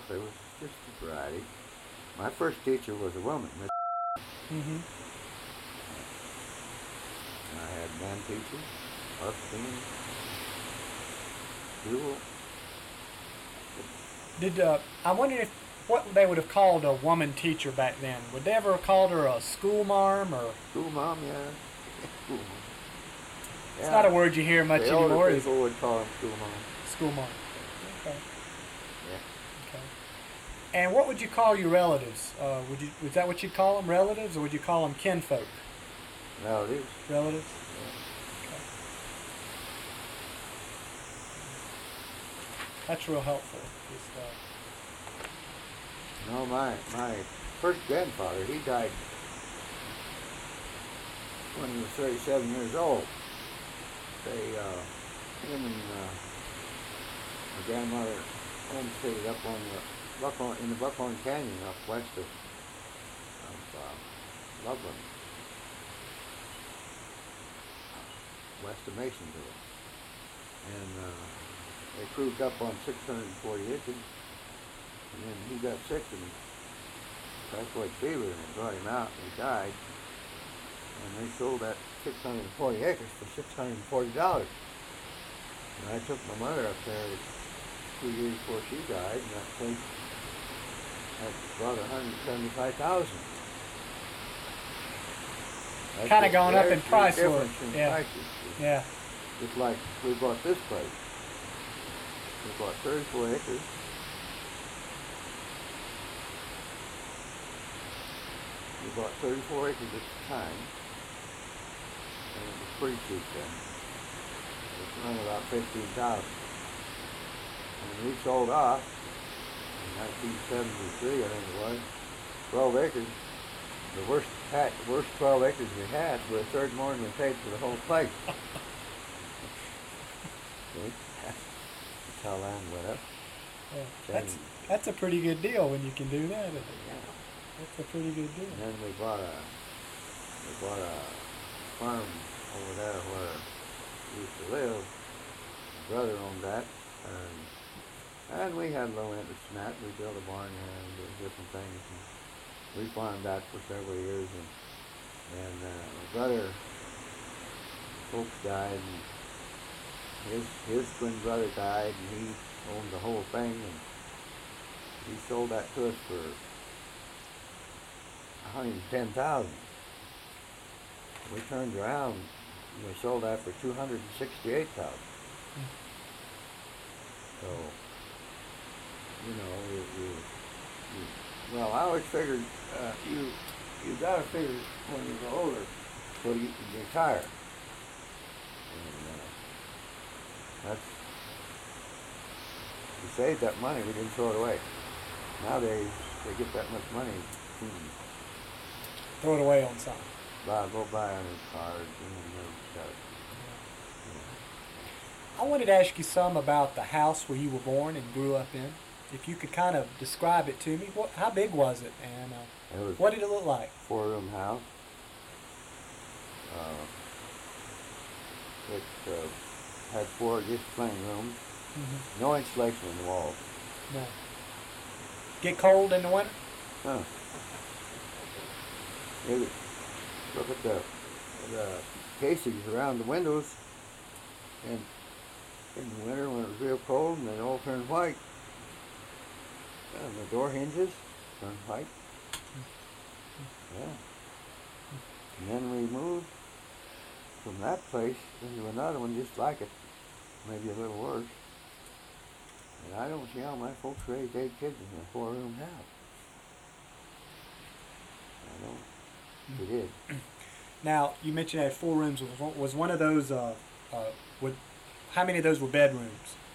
It was just a variety. My first teacher was a woman. Mm-hmm. And I had band teachers, Austin, Jewel. I wondered if what they would have called a woman teacher back then. Would they ever have called her a school marm or? School mom, yeah. School mom. It's not a word you hear much the anymore. Older people would call them school mom. School marm. Okay. Yeah. Okay. And what would you call your relatives? Was that what you'd call them, relatives, or would you call them kinfolk? Relatives. Relatives. Yeah. Okay. That's real helpful. No, my first grandfather, he died when he was 37 years old. Him and my grandmother homesteaded up on in the Buckhorn Canyon up west of Loveland, west of Masonville. And they proved up on 640 acres. And then he got sick and typhoid fever, and it brought him out, and he died. And they sold that 640 acres for $640. And I took my mother up there 2 years before she died, and that place had brought $175,000. Kind of gone up in price, difference in yeah. prices. Yeah. Just like we bought this place. We bought 34 acres. We bought 34 acres at the time, and it was pretty cheap then. It was around about $15,000. And we sold off in 1973, I think it was, 12 acres. The worst 12 acres we had were a third more than we paid for the whole place. See? That's how land went up. Yeah. That's a pretty good deal when you can do that. Isn't it? Yeah. That's a pretty good deal. And then we bought a farm over there where we used to live. My brother owned that, and we had low interest in that. We built a barn there and did different things. And we farmed that for several years, and my brother, folks died, and his twin brother died, and he owned the whole thing, and he sold that to us for $110,000. We turned around and we sold that for $268,000. So, well, I always figured you gotta figure when you get older so you can retire. And that's, we saved that money, we didn't throw it away. Nowadays, they get that much money, Throw it away on something. go buy a new car, stuff. I wanted to ask you some about the house where you were born and grew up in. If you could kind of describe it to me, how big was it, and what did it look like? 4-room house. It had 4 just plain rooms. Mm-hmm. No insulation in the walls. No. Get cold in the winter? Huh. Look at the casings around the windows, and in the winter when it was real cold, and they all turned white. And the door hinges turned white. Yeah. And then we moved from that place into another one just like it, maybe a little worse. And I don't see how my folks raised 8 kids in a 4-room house. I don't. We did. Now, you mentioned it had 4 rooms. Was one of those, how many of those were bedrooms?